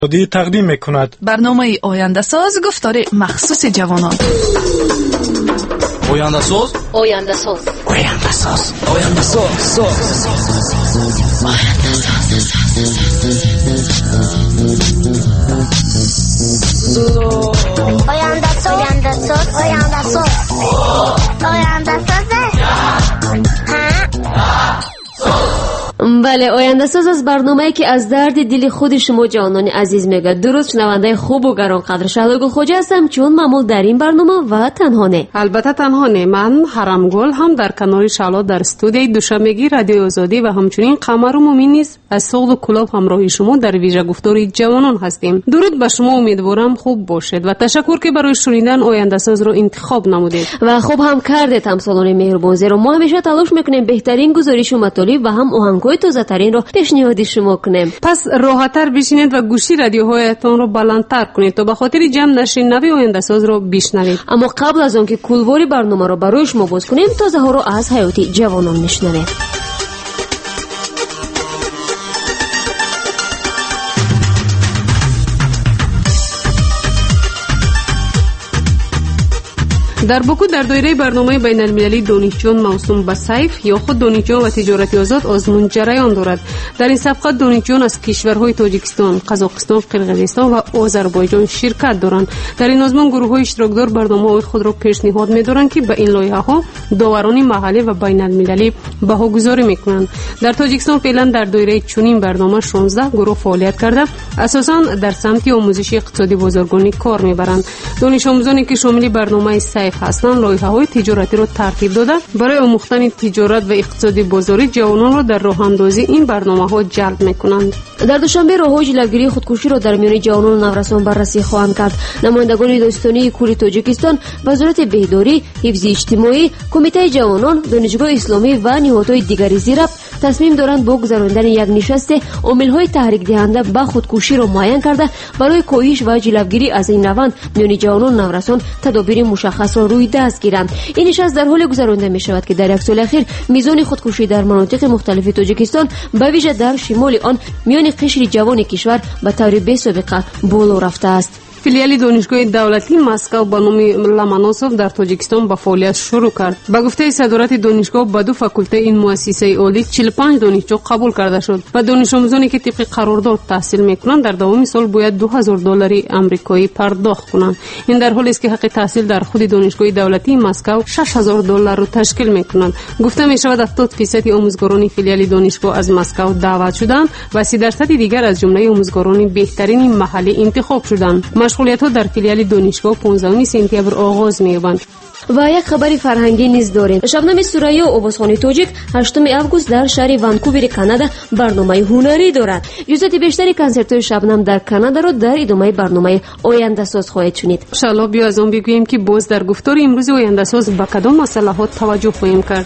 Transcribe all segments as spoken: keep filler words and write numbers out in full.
دی تقدیم میکند برنامه آینده ساز گفتار مخصوص جوانان. آینده ساز آینده ساز آینده ساز آینده ساز آینده ساز آینده ساز آینده ساز آینده بله، آینده ساز از برنامه‌ای که از درد دل خود شما جوانان عزیز میگه. درست شنونده خوب و گرانقدر شهلا خوجا هستم، چون معمول در این برنامه و تنها نه. البته تنها نه، من حرمگل هم در کنار شهلا در استودیوی دوشنبگی رادیو آزادی و همچنین قمر مومین نیز از سوق و کلاب همراه شما در ویژه گفتار جوانان هستیم. درود به شما، امیدوارم خوب باشید و تشکر که برای شنیدن آینده ساز رو انتخاب نمودید. و خوب هم کردید همسالان مهربان، زیرا ما همیشه تلاش میکنیم بهترین گزارش و مطالب و هم آهنگ‌های تازه ترین رو پیشنهاد شما کنیم. پس راحت‌تر بشینید و گوشی رادیوهایتان رو بلندتر کنید تا به خاطر جمع نشین نوی آینده ساز رو بشنوید. اما قبل از اون که کلواری برنامه رو برای شما باز کنیم، تازه ها رو از حیات جوانان میشنویم. در باکو در دایره برنامه بین المللی دانشجویان موسوم به صیف یا خود دانشجویان و تجارت آزاد آزمون جریان دارد. در این سابقه دانشجویان از کشورهای تاجیکستان، قزاقستان، قرقیزستان و آذربایجان شرکت دارند. در این آزمون گروه‌های اشتراکدار برنامه‌های خود را پیشنهاد می‌دارند که به این لایحه‌ها داوران محلی و بین المللی بهاگذاری می‌کنند. در تاجیکستان فعلا در دایره چنین برنامه شانزده گروه فعالیت کرده، اساساً در سمت آموزش اقتصادی بازرگانی کار می‌برند. دانش آموزانی که شامل برنامه صیف هستند لایحه‌های تجارتی را ترتیب داده برای آموختن تجارت و اقتصادی بازاری جوانان را در راه اندازی این برنامه‌ها جلب می‌کنند. در دوشنبه راههای جلوگیری خودکشی را در میان جوانان نورسان بررسی خواهند کرد. نمایندگان داستانی کوری تاجیکستان، وزارت بهداری، حفظ اجتماعی، کمیته جوانان، دانشگاه اسلامی و نهادهای دیگری زیر تصمیم دارند با گذراندن یک نشست عامل‌های تحریک دهنده به خودکشی را معین کرده برای کاهش و جلوگیری از این روند میان جوانان نورسان تدابیر مشخص را روی دست گیرند. این نشست در حال گذرانده می شود که در یک سال اخیر میزان خودکشی در مناطق مختلف تاجیکستان به ویژه در شمال آن میان قشر جوان کشور به طور بی‌سابقه بالا رفته است. فیلیال دانشگاه دولتی مسکو به نام لامانوسوف در تاجیکستان به فعالیت شروع کرد. به گفته صدارت دانشگاه به دو فاکولته این مؤسسه عالی چهل و پنج دانشجو قبول کرده شد و دانش آموزانی که طبق قرارداد تحصیل میکنند در دوام سال باید دو هزار دلار آمریکایی پرداخت کنند. این در حالی است که حق تحصیل در خود دانشگاه دولتی مسکو شش هزار دلار را تشکیل میکنند. گفته می شود هفتاد فیصد آموزگاران فیلیال دانشگاه از مسکو دعوت شدند و سی درصد دیگر از جمله آموزگاران بهترین محلی انتخاب شدند. مشغولیت‌ها در فیلیال دانشگاه پانزدهم سپتامبر آغاز می‌یابند. و یک خبر فرهنگی نیز داریم. شبنم سوریا آوازخوان تاجیک هشتم آگوست در شهر وانکوور کانادا برنامه هنری دارد. جزئیات بیشتری کنسرت‌های شبنم در کانادا را در ادامه برنامه آینده ساز خواهید شنید. ان شاءالله بیا از اون بگوییم که باز در گفتار امروز آینده ساز به کدام مسئله توجه خواهیم کرد.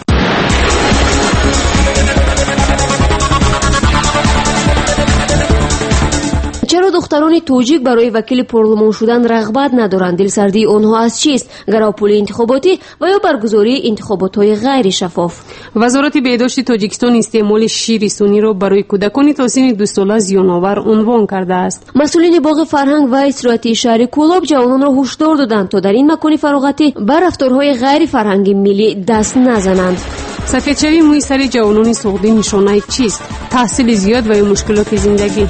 چرا دختران تاجیک برای وکیل پارلمان شدن رغبت ندارند؟ دلسردی آنها از چیست؟ گراپولی انتخاباتی و یا برگزاری انتخابات‌های غیر شفاف؟ وزارت بهداشت تاجیکستان استعمال شیر سونی را برای کودکان تا سن دو ساله زیان‌آور عنوان کرده است. مسئولین باغ فرهنگ و استراحتی شهر کولاب جوانان را هشدار دادند تا در این مکان فراغتی بر رفتارهای غیر فرهنگی ملی دست نزنند. سفیدشوی موی سر جوانان سعودی نشانه چیست؟ تحصیل زیاد و مشکلات زندگی.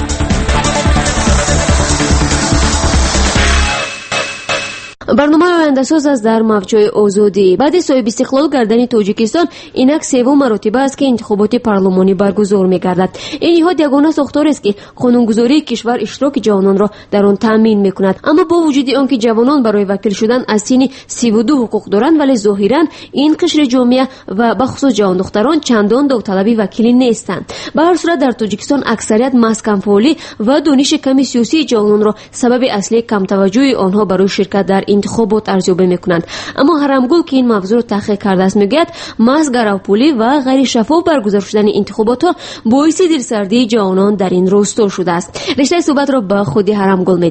برنامه آینده ساز از در موجهای آزادی. بعد صاحب استقلال گردن تاجیکستان اینک سوم مرتبه است که انتخابات پارلمانی برگزار می‌گردد. این نهاد یگانه ساختار است که قانونگذاری کشور اشتراک جوانان را در آن تامین می‌کند. اما با وجود آنکه جوانان برای وکیل شدن از سن سی و دو حقوق دارند، ولی ظاهراً این قشر جامعه و بخصوص جوان دختران چندان داوطلبی وکیلی نیستند. به هر صورت در تاجیکستان اکثریت مسکن فعالی و دانش کمی سیاسی جوانان را سبب اصلی کم توجهی آنها برای شرکت در انتخابات ارزیابی میکنند. اما حرمگل که این موضوع رو تحقیق کرده است میگوید محض گراپولی و غیر شفاف برگزار شدن انتخابات ها باعث دلسردی جوانان در این روستا شده است. رشته صحبت را به خودی حرمگل میدهم.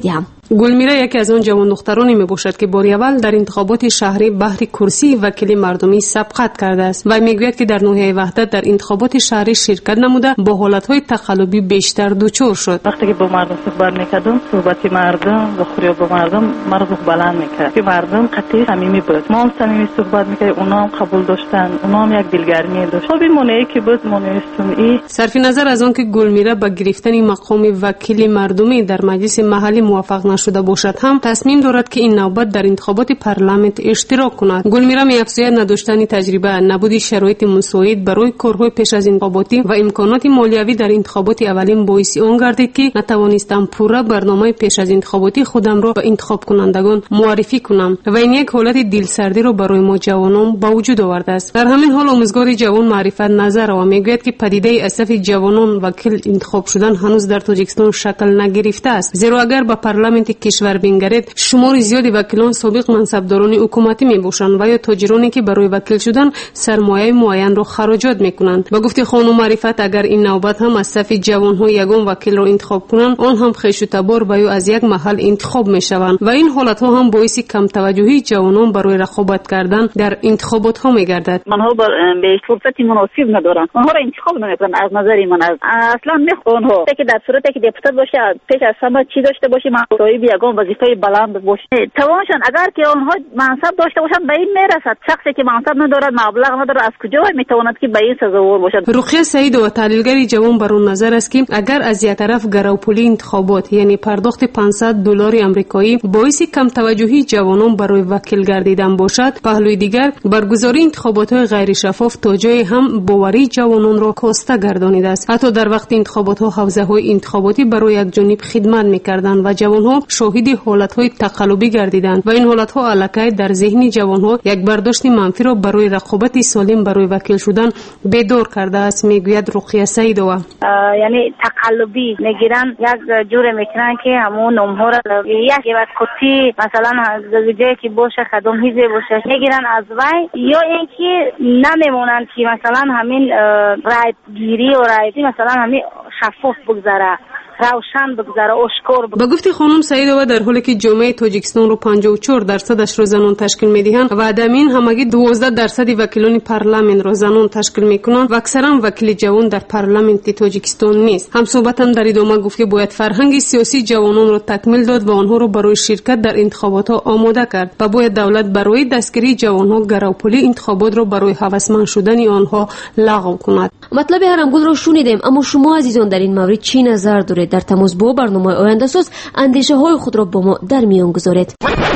گلمیره یکی از آن جوان دخترانی میباشد که بار اول در انتخابات شهری بهر کرسی وکیل مردمی سبقت کرده است و میگوید که در ناحیه وحدت در انتخابات شهری شرکت نموده با حالتهای تقلبی بیشتر دچار شد. وقتی که با مردم صحبت میکردم صحبت مردم و خوری با مردم مرا بلند میکرد که مردم قطعی صمیمی بود. ما هم صمیمی صحبت میکردیم، اونا هم قبول داشتن، اونا هم یک دلگرمی داشت. خب این مانعی که بود مانع سنئی. صرف نظر از آن که گلمیره با گرفتن مقام وکیل مردمی در مجلس محلی موفق نشده باشد هم تصمیم دارد که این نوبت در انتخابات پارلمانت اشتراک کند. گلمیره می‌افزاید نداشتن تجربه، نبود شرایط مساعد برای کارهای پیش از انتخاباتی و امکانات مالیوی در انتخابات اولین باعث آن گردید که نتوانستم پورا برنامه پیش از انتخاباتی خودم را به انتخاب کنندگان معرفی کنم و این یک حالت دلسردی را برای ما جوانان به وجود آورده است. در همین حال آموزگار جوان معرفت نظر و میگوید که پدیده اسف جوانان وکیل انتخاب شدن هنوز در تاجیکستان شکل نگرفته است، زیرا اگر به پارلمانت کشور بینگرید شمار زیادی وکیلان سابق منصبداران حکومتی میباشند و یا تاجرانی که برای وکیل شدن سرمایه معین را خراجات میکنند. با گفته خانم معرفت اگر این نوبت هم از صف جوانها یگان وکیل را انتخاب کنند آن هم خویش و تبار و یا از یک محل انتخاب میشوند و این حالت ها هم باعث کم توجهی جوانان برای رقابت کردن در انتخابات ها میگردد. منها به فرصتی مناسب ندارن، آنها را انتخاب نمیکنن. از نظر من از اصلا میخوان ها که در صورتی که دپوتات باشه پیش از همه چی داشته باشه، صاحب یگان وظیفه بلند باشه، توانشان اگر که آنها منصب داشته باشند به این میرسد. شخصی که منصب ندارد، مبلغ ندارد، از کجا میتواند که به این سزاوار باشد؟ رقیه سعید و تحلیلگری جوان بر اون نظر است که اگر از یک طرف گروپولی انتخابات یعنی پرداخت پانصد دلار آمریکایی باعث کم توجهی جوانان برای وکیل گردیدن باشد، پهلوی دیگر برگزاری انتخابات غیر شفاف تا جای هم باوری جوانان را کاسته گردانیده است. حتی در وقت انتخابات ها حوزه های انتخاباتی برای یک جانب خدمت میکردند و جوان ها شاهد حالت های تقلبی گردیدند و این حالت ها علاقه در ذهن جوان ها یک برداشت منفی را برای رقابت سالم برای وکیل شدن بیدار کرده است، میگوید رقیه سعیدова. یعنی تقلبی میگیرن، یک جور میکنن که همون نمها را یک وقت کتی مثلا جایی که باشه خدم هیزه باشه میگیرن از وی، یا اینکه نمیمونن که مثلا همین رای گیری و رای مثلا همین شفاف بگذره، روشن بگذره، آشکار بگذره. با گفته خانم سعیدова در حالی که جامعه تاجیکستان رو پنجاه و چهار درصدش را زنان تشکیل میدهند و عدمین همگی دوازده درصد وکیلان پارلمان را زنان تشکیل میکنند و اکثرا وکیل جوان در پارلمان تاجیکستان نیست. هم صحبتم در ادامه گفت که باید فرهنگ سیاسی جوانان را تکمیل داد و آنها را برای شرکت در انتخابات ها آماده کرد و باید دولت برای دستگیری جوانها گروپولی انتخابات را برای هوسمند شدن آنها لغو کند. مطلب هرمگل را شنیدیم، اما شما عزیزان در این مورد چی نظر دارید؟ در تماس با برنامه آینده ساز اندیشه های خود را با ما در میان گذارید.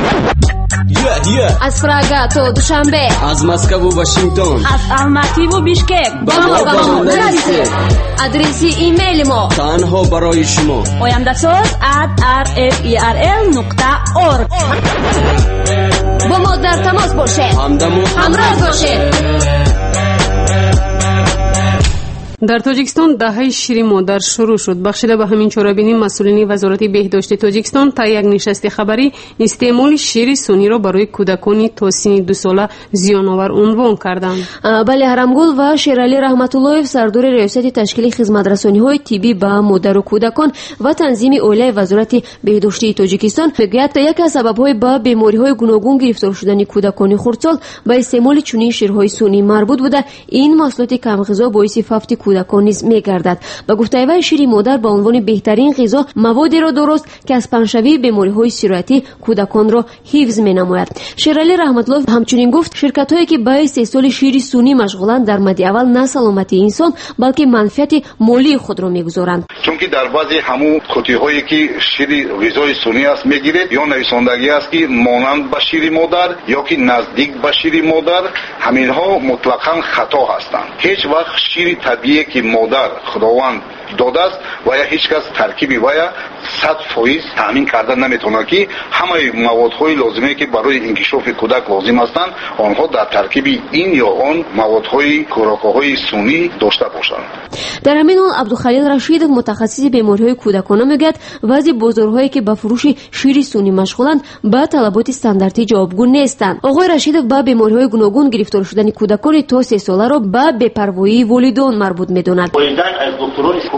Yeah, yeah. از پراگا تا دوشنبه، از مسکو و واشنگتن، از الماتی و بیشکک با ما با ما برسید. ادرسی ایمیل ما تنها برای شما آینده ساز at r f e r l نقطه org. با ما در تماس باشید، همدم و همراه باشید. در تاجیکستان دهه شیر مادر شروع شد. بخشیده به همین چاره‌بینی مسئولین وزارت بهداشت تاجیکستان تا یک نشست خبری استعمال شیر سنی را برای کودکان تا سن دو ساله زیان‌آور عنوان کردند. بله، هرمگل و شیرعلی رحمت اللهیف سردار ریاست تشکیل خدمت‌رسانی‌های طبی به مادر و کودکان و تنظیم اولیای وزارت بهداشت تاجیکستان میگوید یکی از سبب‌های به بیماری‌های گوناگون گرفتار شدن کودکان خردسال به استعمال چنین شیرهای سنی مربوط بوده. این محصولات کم‌غذا باعث فوت کودکان نیز می‌گردد. با گفته وی شیر مادر به عنوان بهترین غذا موادی را درست که از پنشوی بیماری‌های سیرتی کودکان را حفظ می‌نماید. شیرعلی رحمت الله همچنین گفت شرکت‌هایی که به استحصال شیر سنی مشغولند در مد اول نه سلامتی انسان بلکه منفعت مالی خود را می‌گذارند. چون که در بعضی همون کتی‌هایی که شیر غذای سنی است می‌گیرد یا نویسندگی است که مانند به شیر مادر یا که نزدیک به شیر مادر، همینها مطلقاً خطا هستند. هیچ وقت شیر طبیعی که مادر خداوند داده است و یا هیچ کس ترکیبی و یا صد فیصد تامین کردن نمیتونه که همه موادهای لازمه که برای انکشاف کودک لازم هستند آنها در ترکیب این یا آن موادهای خوراک‌های سنی داشته باشند. در همین حال عبدالخلیل رشید متخصص بیماری‌های کودکان میگوید وضع بازارهایی که به فروش شیر سنی مشغولند با طلبات استانداردی جوابگو نیستند. آقای رشید با بیماری‌های گوناگون گرفتار شدن کودکان تا سه ساله را به بی‌پروایی والدین مربوط می‌داند. والدین از دکتران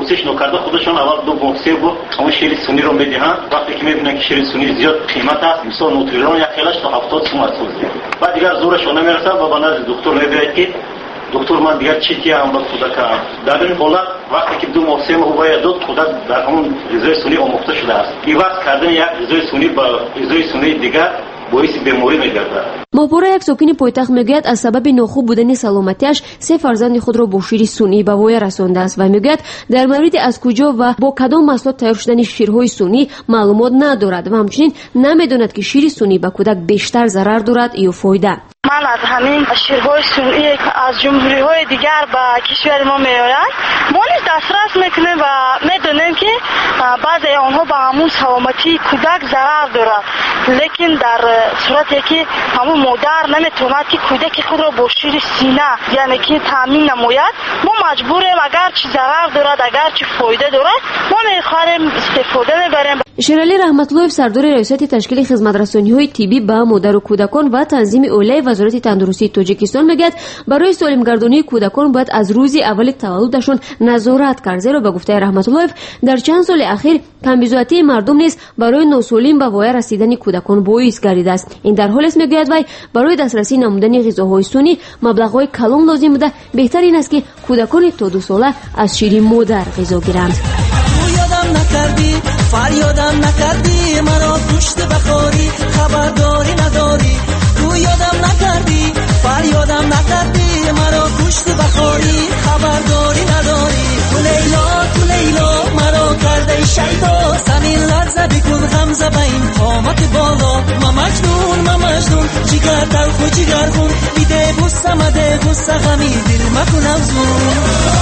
پرسش نکرده خودشان اول دو بوکسه بود اما شیر سونی رو میدهند. وقتی که میبینن که شیر سونی زیاد قیمت است مثلا نوتریلون یک کیلوش تا هفتاد سوم است. بعد دیگر زورشون نمیرسه و به نزد دکتر میبرد که دکتر من دیگر چی کیم با کودک. در این حالت وقتی که دو موسم او باید داد کودک در همون غذای سونی آموخته شده است. عوض کردن یک غذای سونی با غذای سونی دیگر باعث بیماری میگردد. ماهپورا یک ساکن پایتخت میگوید از سبب ناخوب بودن سلامتیش سه فرزند خود را با شیر سونی به وای رسانده است و میگوید در مورد از کجا و با کدام محصولات تیار شدن شیرهای سونی معلومات ندارد و همچنین نمیداند که شیر سونی به کودک بیشتر ضرر دارد یا فایده. من از همین شیرهای سونی از جمهوری های دیگر به کشور ما میآید ما نیز دسترس میکنیم و میدونیم که بعضی آنها به همون سلامتی کودک ضرر دارد، لیکن در صورتی که همون مادر نمیتواند که کودک خود را با شیر سینه یعنی که تامین نماید ما مجبوریم اگر چی ضرر دارد اگر چی فایده دارد ما میخواهیم استفاده میبریم. شیرعلی رحمت‌الله سردار ریاست تشکیل خدمت‌رسانی‌های طبی به مادر و کودکان و تنظیم اولیه وزارت تندرستی تاجیکستان میگوید برای سالمگردانی کودکان باید از روز اول تولدشان نظارت کرد، زیرا به گفته رحمت‌الله در چند سال اخیر کمبیزویتی مردم نیز برای ناسالم به وای رسیدن کودکان باعث گردیده است. این در حالی است میگوید وی برای دسترسی نمودن غذاهای سونی مبلغ‌های کلان لازم بوده، بهتر این است که کودکان تا دو ساله از شیر مادر غذا گیرند. نکردی فریادم نکردی مرا پشت بخاری خبرداری نداری تو یادم نکردی فریادم نکردی مرا پشت بخاری خبرداری نداری تو لیلا تو لیلا مرا کرده شیدا زمین لرزه بکن غمزه به این قامت بالا ما مجنون ما مجنون جگر تلخ و جگر خون بیده بوسه مده غصه غمی دل مکن افزون.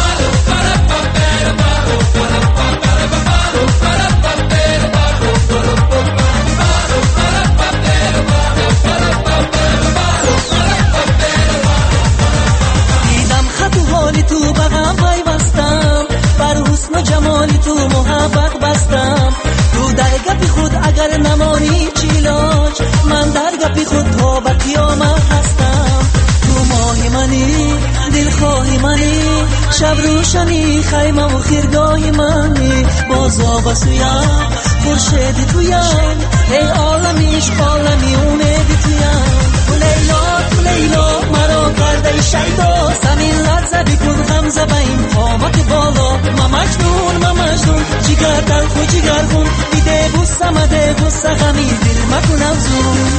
دیدم خط و حالی تو بغم پیوستم بر حسن و جمالی تو محبت بستم تو در گپی خود اگر نمانی چیلاج من در گپی خود تا به قیامت هستم تو ماهی منی دلخواهی منی شب روشنی خیمه و خیرگاهی منی بازا بسویم خورشید تویم ای عالمیش عالمی اومدی تویم تو لیلا تو لیلا مرا کرده شیدا زمین لرزه بکن غمزه به این قامت بالا ما مجنون ما مجنون جگر تلخ و جگر خون بیده بوسه مده غصه غمی دل مکن افزون.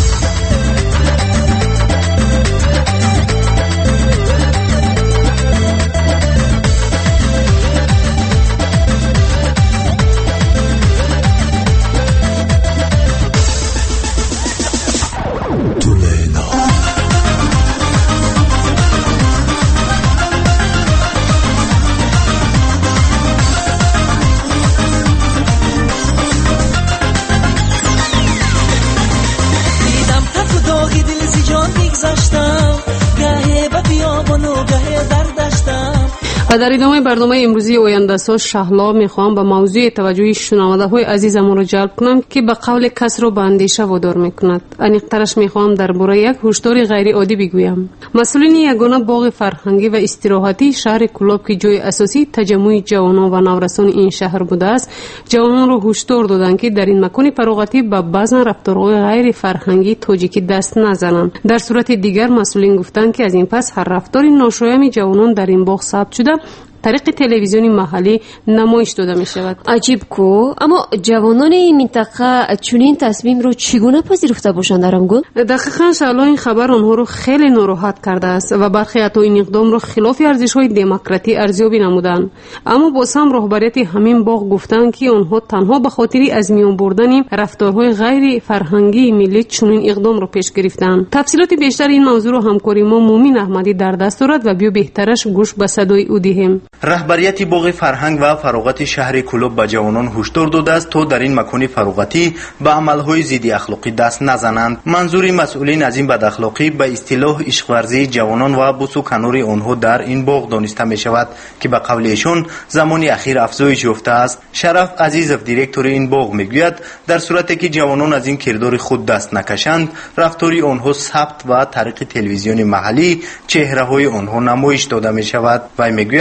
و در ادامه برنامه امروزی آینده ساز شهلا میخوام به موضوع توجه شنونده های عزیزم را جلب کنم که به قول کس را به اندیشه وادار میکند. انیقترش میخوام درباره یک هشدار غیر عادی بگویم. مسئولین یگانه باغ فرهنگی و استراحتی شهر کلاب که جای اساسی تجمع جوانان و نورسان این شهر بوده است، جوانان را هشدار دادند که در این مکان فراغتی به بعضی رفتارهای غیر فرهنگی تاجیکی دست نزنند. در صورت دیگر مسئولین گفتند که از این پس هر رفتار ناشایست جوانان در این باغ ثبت شده طریق تلویزیونی محلی نمایش داده می شود. عجیب کو، اما جوانان این منطقه چنین تصمیم رو چگونه پذیرفته باشند درمگل؟ دقیقاً شالا این خبر آنها رو خیلی ناراحت کرده است و برخی حتی این اقدام رو خلاف ارزش‌های دموکراتی ارزیابی نمودند. اما باز هم رهبریت همین باغ گفتند که آنها تنها به خاطر از میان بردن رفتارهای غیر فرهنگی ملی چنین اقدام رو پیش گرفتند. تفصیلات بیشتر این موضوع رو همکاری ما مومین احمدی در دست دارد و بیا بهترش گوش به صدای او دهیم. رهبریت باغ فرهنگ و فراغت شهر کلوب به جوانان هشدار داده است تا در این مکان فراغتی به عملهای ضد اخلاقی دست نزنند. منظور مسئولین از این بد اخلاقی به اصطلاح عشق ورزی جوانان و بوس و کنار آنها در این باغ دانسته می شود که به قول ایشان زمانی اخیر افزایش یافته است. شرف عزیزов دیرکتور این باغ میگوید در صورتی که جوانان از این کردار خود دست نکشند رفتاری آنها ثبت و طریق تلویزیون محلی چهره های آنها نمایش داده می شود. و میگوید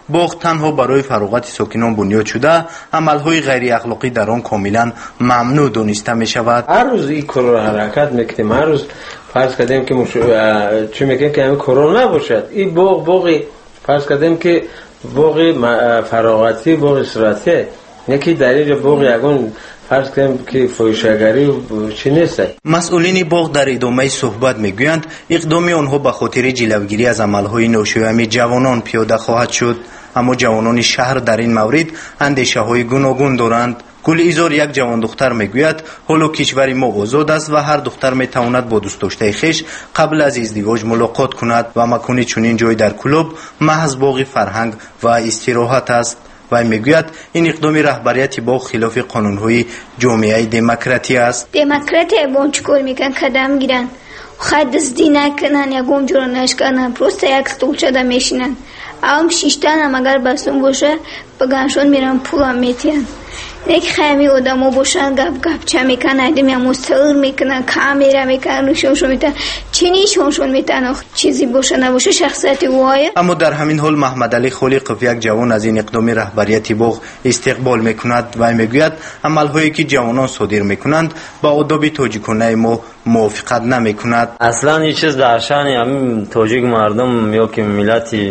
باغ تنها برای فراغت ساکنان بنیاد شده، عملهای غیر اخلاقی در آن کاملا ممنوع دانسته می شود. هر روز این کار حرکت میکنیم، هر روز فرض کردیم که مش... چی میگن که همین کرونا نباشد، این باغ باغی فرض کردیم که باغ فراغتی باغ استراحتی، یکی دلیل باغ یگان فرض کنیم که فحاشیگری و چی نیست. مسئولین باغ در ادامه صحبت میگویند اقدام آنها به خاطر جلوگیری از عملهای ناشایست جوانان پیاده خواهد شد، اما جوانان شهر در این مورد اندیشه های گوناگون دارند. گلعذار یک جوان دختر میگوید حالا کشور ما آزاد است و هر دختر میتواند با دوست داشته خویش قبل از ازدواج ملاقات کند و مکان چنین جای در کلوب محض باغ فرهنگ و استراحت است. و میگوید این اقدام رهبریت باغ خلاف قانون‌های جامعه دموکراتی است. دموکراتی با چیکار میکنن؟ قدم گیرن، خود دزدی نکنن، یکم جور نشکنن، پروسته یک ستولچه میشینن. هم شیشتن هم اگر بسون باشه بگنشون میرن پولم میتین. یک خیمی آدمو باشن گپ گپ چه میکنن، ایدم یا مستقر میکنن، کامیرا میکنن، روشونشون میتن، چینی شونشون میتن، چیزی باشه نباشه شخصیتی وایه. اما در همین حال محمد علی خالق یک جوان از این اقدام رهبریت باغ استقبال میکند و میگوید عملهایی که جوانان صادر میکنند با آداب تاجیکانه ما موافقت نمیکند. اصلا این چیز در شأن همین تاجیک مردم یا که ملتی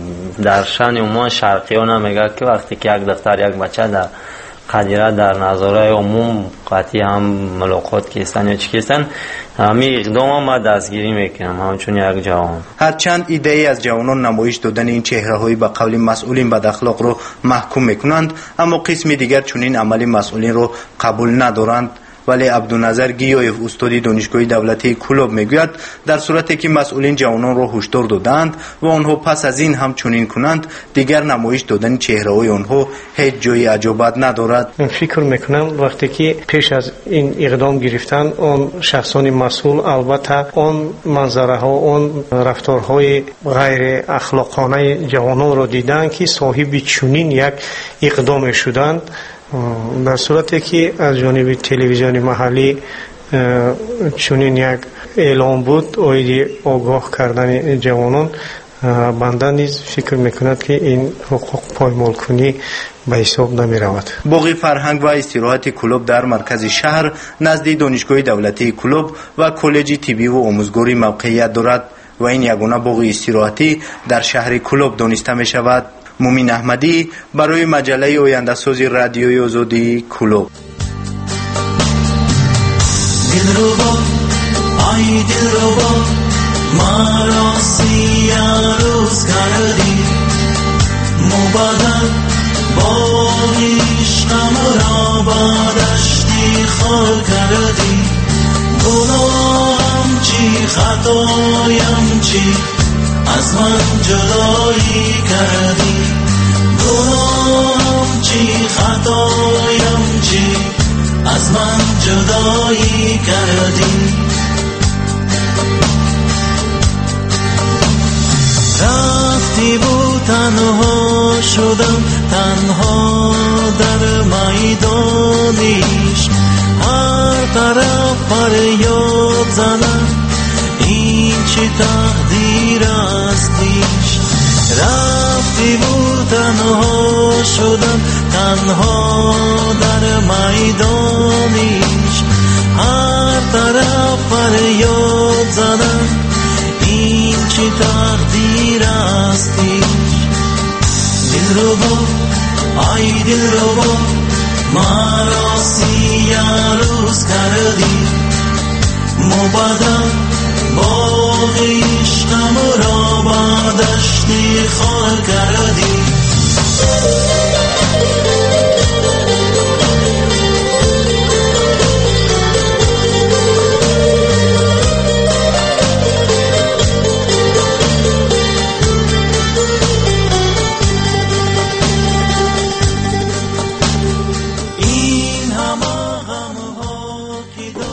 در شأن ما شرقیان نمیگه که وقتی که یک دختر یک بچه در قدیره در نظاره عموم قطعی هم ملاقات کیستن یا چی کیستن، همین اقدام ما دستگیری میکنم همچون یک جوان. هرچند ایده از جوانان نمایش دادن این چهره هایی به قول مسئولین بد اخلاق رو محکوم میکنند، اما قسم دیگر چنین عمل مسئولین رو قبول ندارند. ولی عبدالنظر گیایف استاد دانشگاه دولتی کلوب میگوید در صورتی که مسئولین جوانان را هشدار دادند و آنها پس از این هم چنین کنند، دیگر نمایش دادن چهره‌های آنها هیچ جای عجابت ندارد. فکر میکنم وقتی که پیش از این اقدام گرفتن اون شخصان مسئول البته اون منظره ها اون رفتارهای غیر اخلاقانه جوانان را دیدن که صاحب چنین یک اقدام شدند، در صورتی که از جانب تلویزیون محلی چنین یک اعلام بود اویدی آگاه کردن جوانان، بنده نیز فکر میکند که این حقوق پایمال کنی به حساب نمی رود. باغ فرهنگ و استراحت کلوب در مرکز شهر نزد دانشگاه دولتی کلوب و کالج طبی و آموزگاری موقعیت دارد و این یگانه باغ استراحتی در شهر کلوب دانسته می شود. مومین احمدی برای مجله آینده سازی رادیوی آزادی کلوب. دلربا آی دلربا مرا سیاروز کردی، مبادر با عشقم را با دشتی خال کردی، گناهم چی خطایم چی از من جدایی کردی، گناهم چی خطایم چی از من جدایی کردی. رفتی بود تنها شدم، تنها در میدانیش، هر طرف فریاد زنم این چه تقدیر استیش. رفتی بود تنها شدم، تنها در میدانیش، هر طرف فریاد زنم این چه تقدیر استیش. دلربا آی دلربا مرا سیاروز کردی، مبادر باغ عشقم را با دشتی خال کردی. این همه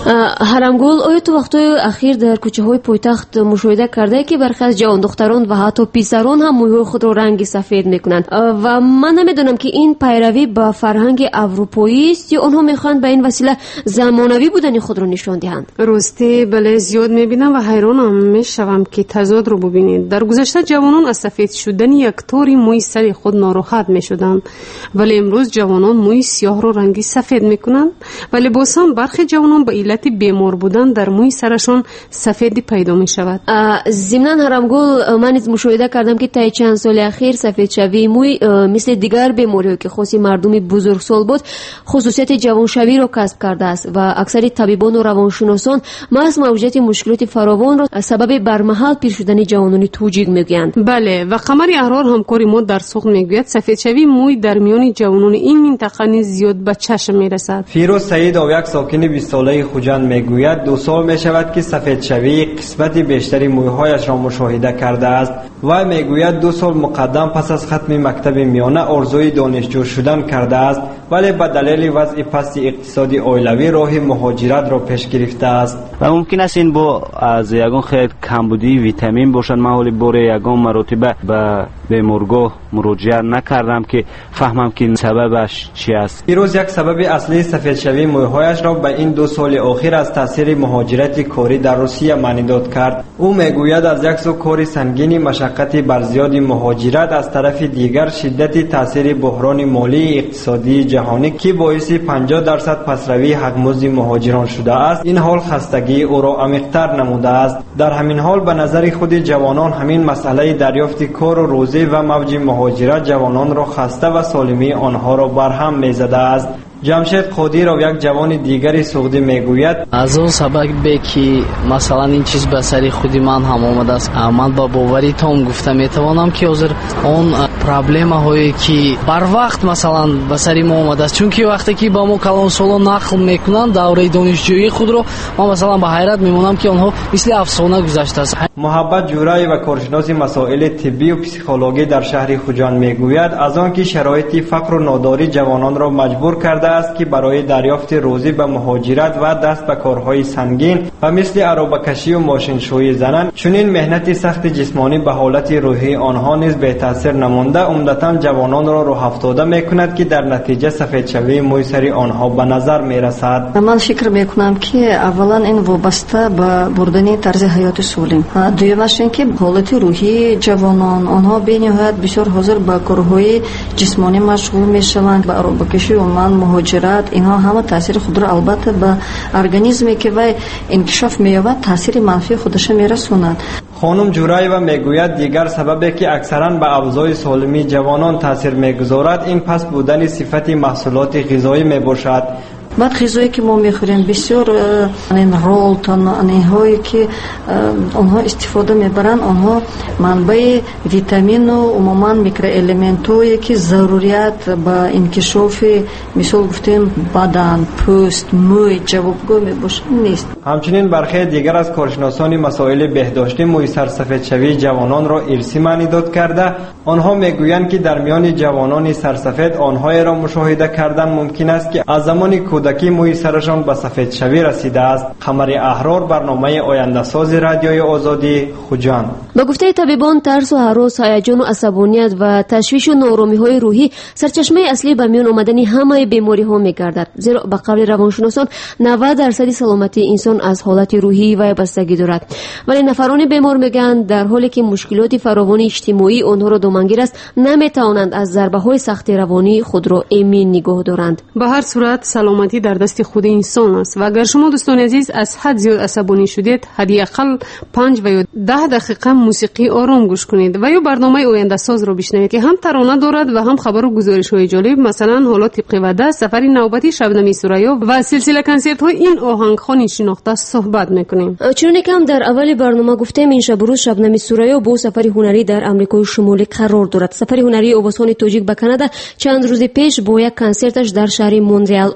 ҳарамгул, оё ту вақтҳои ахир дар кӯчаҳои пойтахт мушоҳида кардае ки бархе аз ҷавондухтарон ва ҳатто писарон ҳам мӯйҳои худро ранги сафед мекунанд ва ман намедонам ки ин пайравӣ ба фарҳанги аврупоист ё онҳо мехоҳанд ба ин васила замонавӣ будани худро нишон диҳанд? ростӣ бале зиёд мебинам ва ҳайронам мешавам ки тазодро бубинед. дар гузашта ҷавонон аз сафед шудани яктори мӯи сари худ нороҳат мешуданд, вале имрӯз ҷавонон мӯи сиёҳро ранги сафед мекунанд, вале боз ҳам бархе ҷавонон ба иллати бемор будан дар мӯи сарашон сафедӣ пайдо мешавад. зимнан ҳарамгул, ман низ мушоҳида кардам ки таи чанд соли ахир сафедшавии мӯй мисли дигар бемориҳое ки хоси мардуми бузургсол буд хусусияти ҷавоншавиро касб кардааст ва аксари табибону равоншиносон маҳз мавҷудияти мушкилоти фаровонро сабаби бармаҳал пир шудани ҷавонони тоҷик мегӯянд. бале, ва қамари аҳрор ҳамкори мо дар суғд мегӯяд сафедшавии мӯй дар миёни ҷавонони ин минтақа низ зиёд ба чашм мерасад. фирӯз саидов, як сокини бист солаи хуҷанд, мегӯяд ду сол мешавад ки сафедшавии қисмати бештари мӯйҳояшро мушоҳида кардааст. вай мегӯяд ду сол муқаддам пас аз хатми мактаби миёна орзуи донишҷӯ шудан кардааст, вале ба далели вазъи пасти иқтисоди оилавӣ роҳи муҳоҷиратро пеш гирифтааст. ва мумкин аст ин бо аз ягон хеле камбудии витамин бошад. ман ҳоли боре ягон маротиба ба беморгоҳ муроҷиат накардам ки фаҳмам ки сабабаш чи аст. фирӯз як сабаби аслии сафедшавии мӯйҳояшро ба ин ду соли охир аз таъсири муҳоҷирати корӣ дар Русия маънидод кард. ӯ мегӯяд аз як су кори сангини машаққати барзиёди муҳоҷират, аз тарафи дигар шиддати таъсири буҳрони молии иқтисодии ҷаҳонӣ ки боиси панҷоҳ дарсад пасравии ҳақмузди муҳоҷирон шудааст, ин ҳол хастагии ӯро амиқтар намудааст. дар ҳамин ҳол ба назари худи ҷавонон ҳамин масъалаи дарёфти кору рӯзӣ ва мавҷи муҳоҷират ҷавононро хаста ва солимии онҳоро барҳам мезадааст. ҷамшед қодиров, як ҷавони дигари суғдӣ, мегӯяд аз он сабабе ки масалан ин чиз ба сари худи ман ҳам омадааст, ман ба бовари том гуфта метавонам ки ҳозир он проблемаҳое ки барвақт масалан ба сари мо омадааст, чунки вақте ки ба мо калонсоло нақл мекунанд давраи донишҷӯии худро, ман масалан ба ҳайрат мемонам ки онҳо мисли афсона гузаштааст. муҳаббат ҷураева, коршиноси масоили тиббию психологӣ дар шаҳри хуҷанд, мегӯяд аз он ки шароити фақру нодорӣ ҷавононро маҷбур карда است که برای دریافت روزی به مهاجرت و دست به کارهای سنگین و مثل عربه‌کشی و ماشینشویی زنند، چنین مهنت سخت جسمانی به حالت روحی آنها نیز به تاثیر نمانده عمدتاً جوانان را راه افتاده میکند که در نتیجه سفیدشوی موی سری آنها به نظر میرسد. من فکر میکنم که اولا این وابسته به بردن طرز حیات سالم، دومش این که حالت روحی جوانان آنها به نهایت بسیار حاضر به کارهای جسمانی مشغول میشوند، به عربه‌کشی و من مهاجرت، اینها همه تاثیر خود را البته به ارگانیسمی که وی انکشاف می‌یابد تاثیر منفی خودش میرساند. خانم جورایوا میگوید دیگر سببی که اکثرا به اوضاع سالمی جوانان تاثیر میگذارد این پس بودن صفت محصولات غذایی میباشد. بعد غذایی که ما میخوریم بسیار این رول تنهایی که آنها استفاده میبرند، آنها منبع ویتامین و عموما میکروالمنتایی که ضروریات با انکشاف مثال گفتیم بدن، پوست، موی جوابگو میباشد نیست. همچنین برخی دیگر از کارشناسان مسائل بهداشتی موی سرسفیدشوی جوانان را ارثی معنیداد کرده، آنها میگویند که در میان جوانان سرسفید آنهایی را مشاهده کردن ممکن است که از زمان کودکی موی سرشان به سفید شوی رسیده است. قمر احرار، برنامه آینده ساز رادیوی آزادی، خوجان. با گفته طبیبان ترس و هراس، هیجان و عصبانیت و تشویش و ناآرامی‌های روحی سرچشمه اصلی به میان آمدن همه بیماری‌ها می‌گردد، زیرا به قول روانشناسان نود درصد سلامتی انسان از حالت روحی وابستگی دارد. ولی نفران بیمار میگن در حالی که مشکلات فراوان اجتماعی آنها را دامنگیر است، نمیتوانند از ضربه‌های سخت روانی خود را ایمن نگاه دارند. به هر صورت سلامتی در دست خود انسان است و اگر شما دوستان عزیز از حد زیاد عصبانی شدید، حداقل پنج و یا ده دقیقه موسیقی آرام گوش کنید و یا برنامه آینده ساز را بشنوید که هم ترانه دارد و هم خبر و گزارش‌های جالب، مثلا حالا طبق وعده سفر نوبتی شبنمی سوریا و سلسله کنسرت‌های این آهنگخوان شناخته صحبت می‌کنیم. چون که هم در اول برنامه گفتیم این شب روز شبنمی سوریا با سفر هنری در آمریکای شمالی قرار دارد. سفر هنری اواسان تاجیک به کانادا چند روز پیش با یک کنسرتش در شهر مونترال آغاز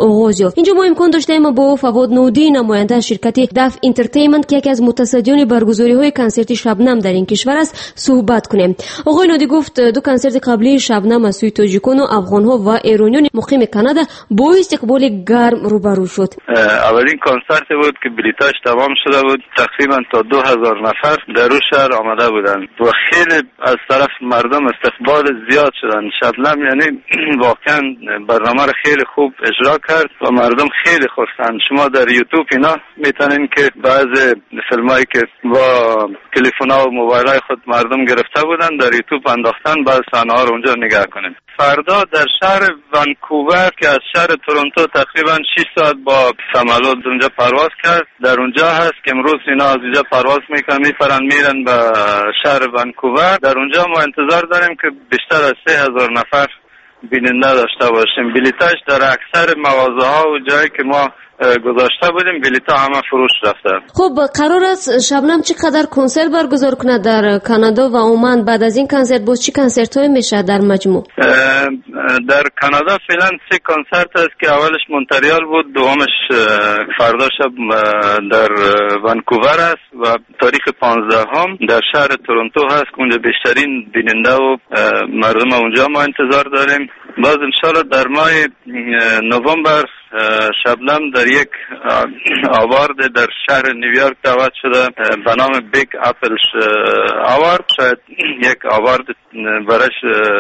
بازیافت. اینجا ما امکان داشتیم با فواد نودی نماینده شرکت دف انترتینمنت که یکی از متصدیان برگزاری‌های کنسرت شبنم در این کشور است صحبت کنیم. آقای نودی گفت دو کنسرت قبلی شبنم از سوی تاجیکان و افغان‌ها و ایرانیان مقیم کانادا با استقبال گرم روبرو شد. اولین کنسرت بود که بلیطاش تمام شده بود، تقریبا تا دو هزار نفر در اون شهر آمده بودند و خیلی از طرف مردم استقبال زیاد شدن. شبنم یعنی واقعا برنامه را خیلی خوب اجرا کرد و مردم خیلی خرسند. شما در یوتیوب اینا میتونین که بعض فیلمایی که با تلفن‌ها و موبایل‌های خود مردم گرفته بودن در یوتیوب انداختن، بعض صحنه‌ها رو اونجا نگاه کنین. فردا در شهر ونکوور که از شهر تورنتو تقریبا شش ساعت با سمالوت اونجا پرواز کرد، در اونجا هست که امروز اینا از اینجا پرواز میکنن میپرن میرن به شهر ونکوور. در اونجا ما انتظار داریم که بیشتر از سه هزار نفر بیننده داشته باشیم. بلیتاش در اکثر مغازه ها و جایی که ما گذاشته بودیم بلیطا همه فروش رفته. خب قرار است شبنم چقدر کنسرت برگزار کنه در کانادا و عمان؟ بعد از این کنسرت باز چی کنسرت های میشه در مجموع؟ در کانادا فعلا سه کنسرت است که اولش مونتریال بود، دومش فردا شب در ونکوور است و تاریخ پانزده هم در شهر تورنتو هست که اونجا بیشترین بیننده و مردم اونجا ما انتظار داریم. باز انشالله در ماه نوامبر شبنم در یک آوارد در شهر نیویورک دعوت شده به نام بیگ اپل آوارد، شاید یک آوارد برش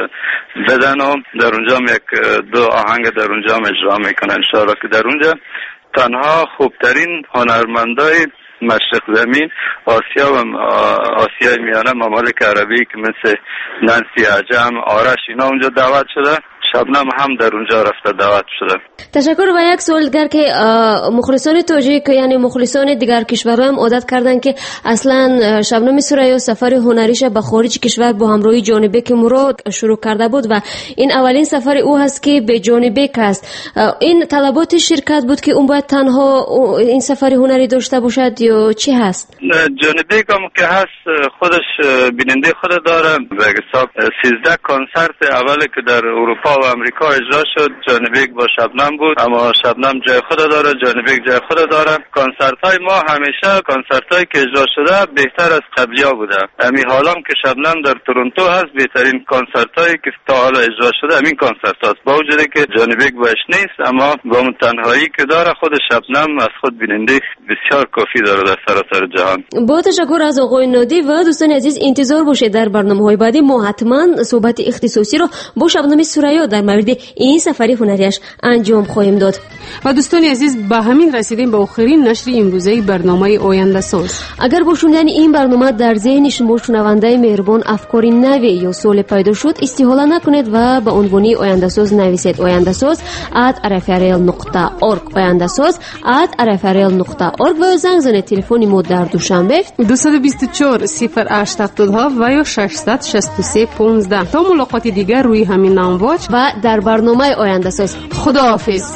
بدن و در اونجا یک دو آهنگ در اونجا اجرا میکنه انشالله که در اونجا تنها خوبترین هنرمندای مشرق زمین آسیا و آسیای میانه ممالک عربی که مثل نانسی عجم، آرش اینا اونجا دعوت شده. شبنم هم در اونجا رفته دعوت شده. تشکر. و یک سوال دیگر که مخلصان تاجیک یعنی مخلصان دیگر کشورها هم عادت کردن که اصلا شبنم سریا سفر هنریش به خارج کشور با همراهی جان بیک مراد شروع کرده بود و این اولین سفر او هست که به جان بیک است. این طلبات شرکت بود که اون باید تنها این سفر هنری داشته باشد یا چی هست؟ جان بیک هم که هست خودش بیننده خود داره. به حساب سیزده کنسرت اولی که در اروپا و امریکا اجرا شد جان بیک با شبنم بود، اما شبنم جای خود داره، جان بیک جای خود داره. کنسرت های ما همیشه کنسرت هایی که اجرا شده بهتر از قبلی ها بوده. همین حالا که شبنم در تورنتو هست بهترین کنسرت هایی که تا حالا اجرا شده همین کنسرت هاست، با وجودی که جان بیک باش نیست اما با اون تنهایی که داره خود شبنم از خود بیننده بسیار کافی داره در سراسر جهان. با تشکر از آقای نادی و دوستان عزیز انتظار باشید در برنامه‌های بعدی ما حتما صحبت اختصاصی رو با شبنم سریا در مورد این سفر هنریش انجام خواهیم داد. و دوستان عزیز به همین رسیدیم به آخرین نشر امروزه برنامه آینده ساز. اگر با شنیدن این برنامه در ذهن شما شنونده مهربان افکاری نوی یا سوال پیدا شد استهاله نکنید و به عنوان آینده ساز نویسید. آینده ساز ات ارفرل نقطه اورگ آینده ساز ات ارفرل نقطه اورگ و زنگ زنید. تلفن ما در دوشنبه دو دو چهار صفر هشت هفتاد و یا ششصد و شصت و سه پانزده. تا ملاقات دیگر روی همین نامواج و در برنامه آینده ساز. خداحافظ.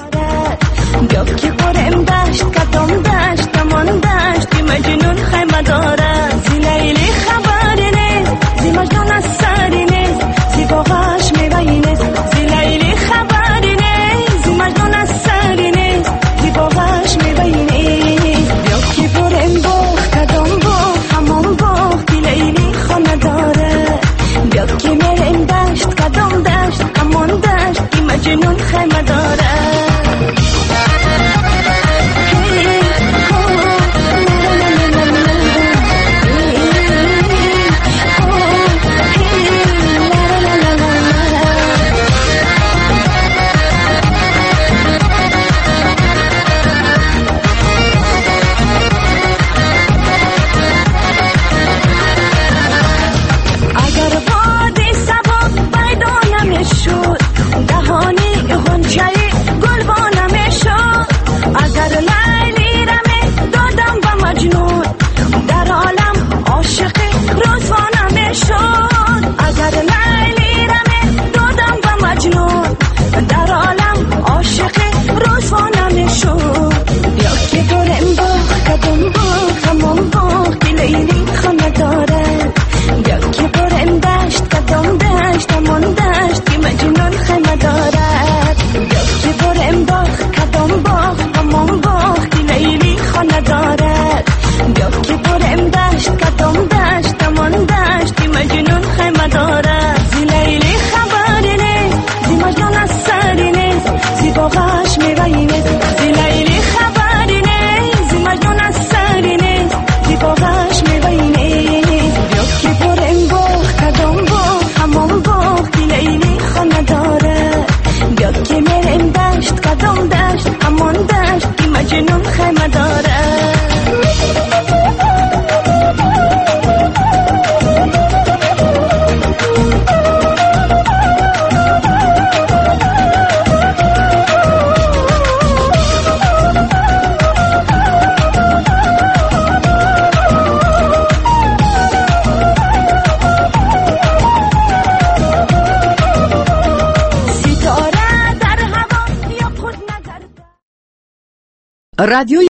بیا که قرم دشت کدام دشت امان دشت مجنون خیمه داره زی لیلی خبری نیست زی مجنون از سری نیست زی باغش میوهی نیست زی لیلی خبری نیست زی مجنون از سری نیست زی باغش میوهی نیست بیا که قرم باغ کدام باغ همان باغ دی لیلی خانه داره بیا که میرم دشت کدام دشت امان دشت دی مجنون خیمه داره. مجنون خیمه دارد بیا که برم باغ کدام باغ خیمه داره. رادیو